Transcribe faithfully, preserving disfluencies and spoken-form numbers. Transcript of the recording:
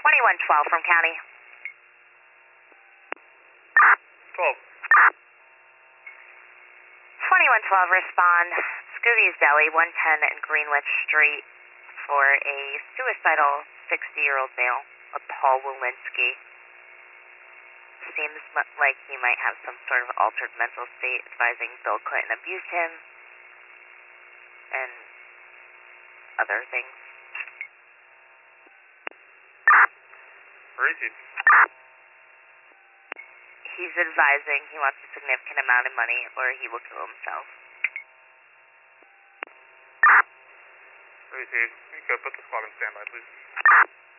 twenty-one twelve from county. twelve. twenty-one twelve, respond. Scooby's Deli, one ten Greenwich Street for a suicidal sixty-year-old male, a Paul Walensky. Seems like he might have some sort of altered mental state, advising Bill Clinton abused him, and other things. Where is he? He's advising he wants a significant amount of money or he will kill himself. Where is he? You could put the squad on standby, please.